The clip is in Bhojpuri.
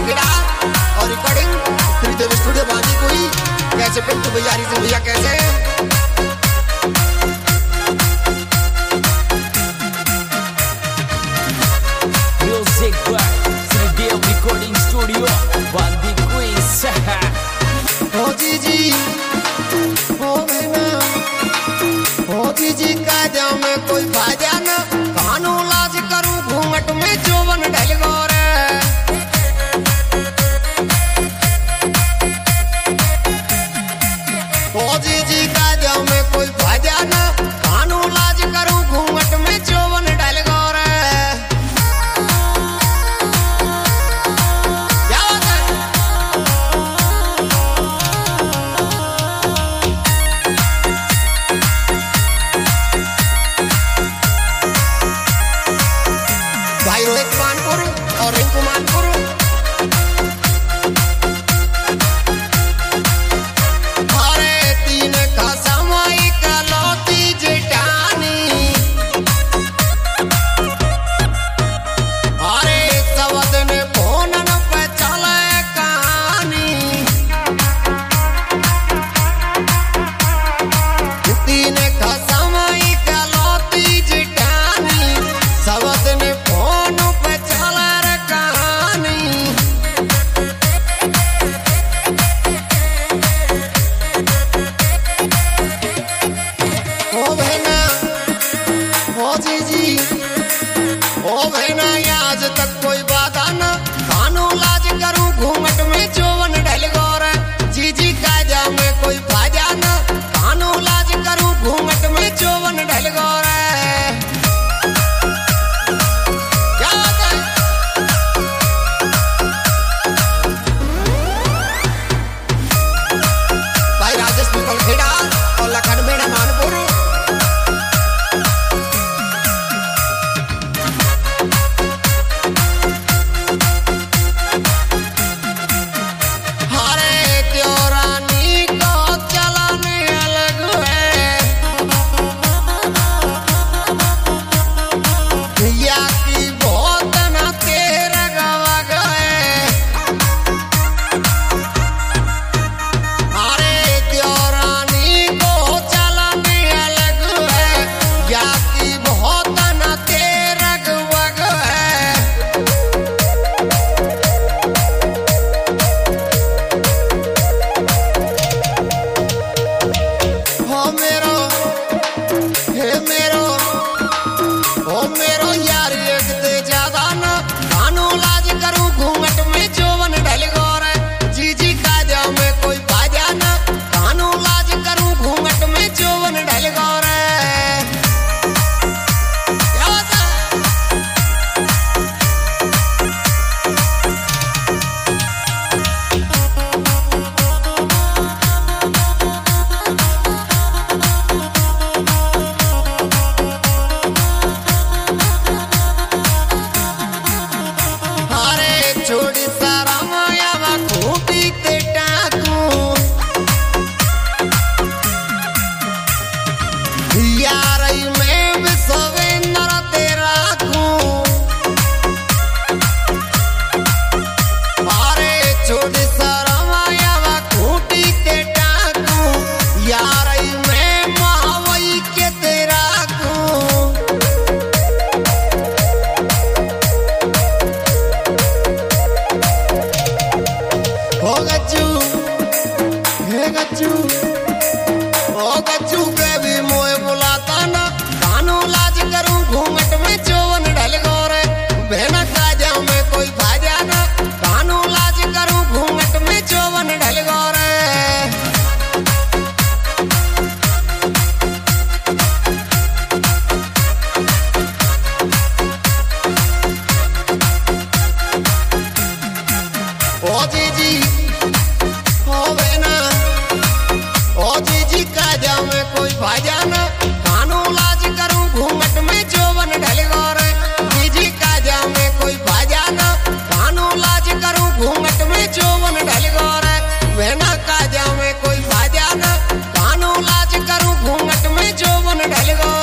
खेड़ा और रिकॉर्डिंग श्रीदेव स्टूडियो बाजी कोई कैसे पिंटू भैया रिजू भैया कैसे Music by Sridev Recording Studio Bandi Quiz हो जी हो ना हो जी काजा में कोई फायदा ना कानू लाज करूं घूंघट में जोवन ढल गोरे हो जी काजा में कोई फायदा ना कानू लाज करूं घूंघट में जोवन ढल गोरे क्या बात है भाई रोहित मानपुर और रिंकू मानपुर अरे तीन का समय कलौती जेठानी अरे सवद ने फोन पे चले कहानी तीन का समय कलौती जेठानी सवद ने फोन पे चले रे कहानी ओ बहना ओ जी ओ बहना आज तक कोई बात ना कानू लाज करूं घूंघट में जोवन ढल गोरे जी काजा में कोई फायदा ना कानू लाज करूं घूंघट में जोवन ढल गोरे क्या बात है भाई राजेश मुकल खेड़ा और लखन मेड़ा मानपुर हरे त्योरानी को चलाने अलग है या की बहुत न तेरा गवा गए अरे त्योरानी को चलाने अलग है या की बहुत न तेरा गवा गए हो मेरो हे मेरो हो मेरो यार एक दे ज्यादा ना कानू लाज करूं घूंघट में जोवन ढल गोरे जी काजा में कोई फायदा ना कानू लाज करूं घूंघट में जोवन ढल गोरे क्या बात है अरे छोड़ी सारा माया वा खूटी ते टाकू यार मैं विश्वेंद्र तेरा कू अरे छोड़ी सारा माया वा खूटी ते टाकू यार मैं महावई के तेरा कू हो गच्चू हे गच्चू ओ गच्चू के भी मोए बुलाता ना कानू लाज करूं घूंघट में जोवन ढल गोरे बहना काजा में कोई फायदा ना कानू लाज करूं घूंघट में जोवन ढल गोरे ओ जी हो बहना ओ जी काजा में कोई फायदा ना कानू लाज करूं घूंघट में जोवन ढल गोरे जी काजा में कोई फायदा ना कानू लाज करूं घूंघट में जोवन ढल गोरे बहना काजा में कोई फायदा ना कानू लाज करूं घूंघट में जोवन ढल गोरे